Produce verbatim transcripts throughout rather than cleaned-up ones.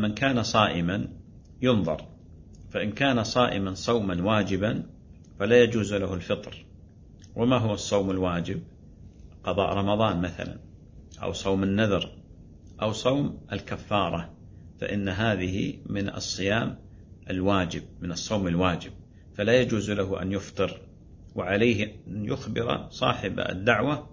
من كان صائما ينظر، فإن كان صائما صوما واجبا فلا يجوز له الفطر. وما هو الصوم الواجب؟ قضاء رمضان مثلا، أو صوم النذر، أو صوم الكفارة، فإن هذه من الصيام الواجب، من الصوم الواجب، فلا يجوز له أن يفطر، وعليه أن يخبر صاحب الدعوة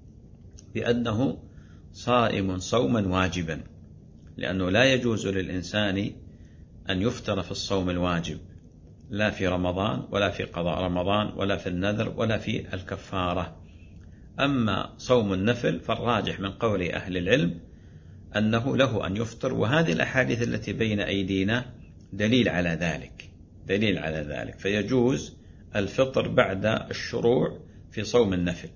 بأنه صائم صوما واجبا، لأنه لا يجوز للإنسان أن يفطر في الصوم الواجب، لا في رمضان ولا في قضاء رمضان ولا في النذر ولا في الكفارة. أما صوم النفل فالراجح من قول أهل العلم أنه له أن يفطر، وهذه الأحاديث التي بين أيدينا دليل على ذلك، دليل على ذلك، فيجوز الفطر بعد الشروع في صوم النفل،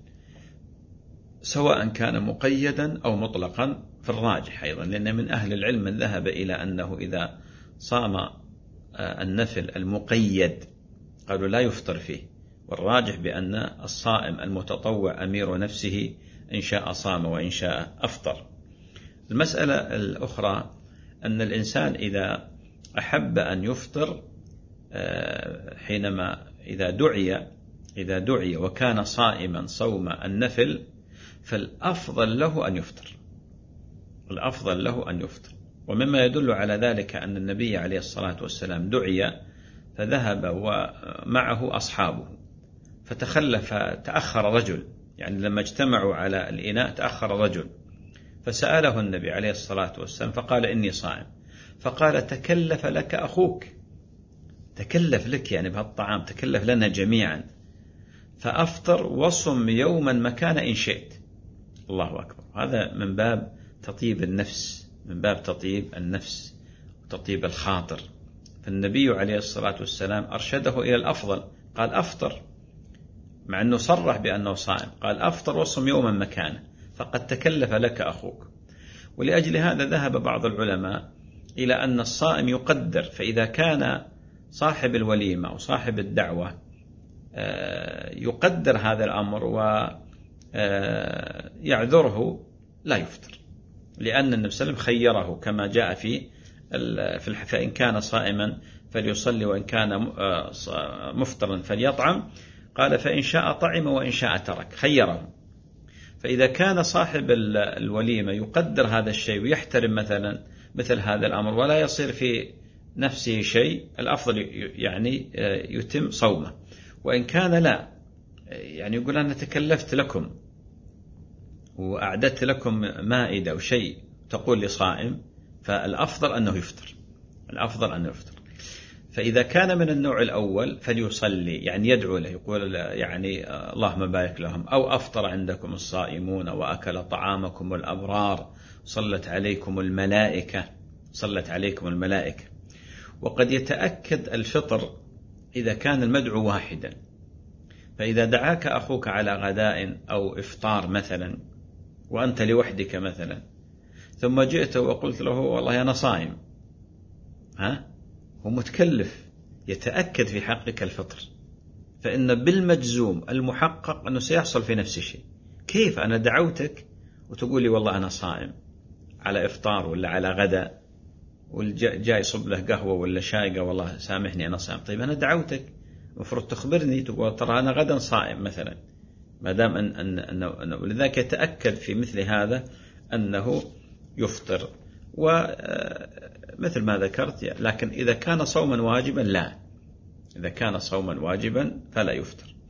سواء كان مقيدا أو مطلقا، في الراجح أيضا، لأن من أهل العلم من ذهب إلى أنه إذا صام النفل المقيد قالوا لا يفطر فيه، والراجح بأن الصائم المتطوع أمير نفسه، إن شاء صام وإن شاء أفطر. المسألة الأخرى أن الإنسان إذا أحب أن يفطر حينما إذا دعي إذا دعي وكان صائما صوم النفل فالأفضل له أن يفطر، الأفضل له أن يفطر. ومما يدل على ذلك أن النبي عليه الصلاة والسلام دعي فذهب ومعه أصحابه، فتخلف تأخر رجل، يعني لما اجتمعوا على الإناء تأخر رجل، فسأله النبي عليه الصلاة والسلام فقال إني صائم، فقال تكلف لك أخوك، تكلف لك يعني بهالطعام، تكلف لنا جميعا، فأفطر وصم يوما مكان إن شئت. الله أكبر. هذا من باب تطيب النفس، من باب تطيب النفس وتطيب الخاطر. فالنبي عليه الصلاة والسلام أرشده إلى الأفضل، قال أفطر، مع أنه صرح بأنه صائم، قال أفطر وصم يوما مكانه، فقد تكلف لك أخوك. ولأجل هذا ذهب بعض العلماء إلى أن الصائم يقدر، فإذا كان صاحب الوليمة أو صاحب الدعوة يقدر هذا الأمر ويعذره لا يفطر، لأن النبي صلى الله عليه وسلم خيره كما جاء في فإن كان صائما فليصلي وإن كان مفطرا فليطعم، قال فإن شاء طعم وإن شاء ترك، خيره. فإذا كان صاحب الوليمة يقدر هذا الشيء ويحترم مثلا مثل هذا الأمر ولا يصير في نفسه شيء، الأفضل يعني يتم صومه. وإن كان لا، يعني يقول أنا تكلفت لكم وأعددت لكم مائدة أو شيء تقول لصائم، فالأفضل أنه يفطر، الأفضل أنه يفطر. فإذا كان من النوع الأول فليصلي، يعني يدعو له، يقول يعني اللهم بارك لهم، أو أفطر عندكم الصائمون وأكل طعامكم الأبرار، صلت عليكم الملائكة، صلت عليكم الملائكة. وقد يتأكد الفطر إذا كان المدعو واحدا، فإذا دعاك أخوك على غداء أو إفطار مثلا وأنت لوحدك مثلا، ثم جئت وقلت له والله أنا صائم، ها هو متكلف، يتأكد في حقك الفطر، فإن بالمجزوم المحقق أنه سيحصل في نفس الشيء. كيف أنا دعوتك وتقول لي والله أنا صائم على إفطار ولا على غداء، والجاي يصب له قهوة ولا شاي قال والله سامحني أنا صائم. طيب أنا دعوتك، المفروض تخبرني تقول ترى أنا غدا صائم مثلا، ما دام أن أن أن ولذلك يتأكد في مثل هذا أنه يفطر. ومثل ما ذكرت، لكن إذا كان صوما واجبا لا، إذا كان صوما واجبا فلا يفطر.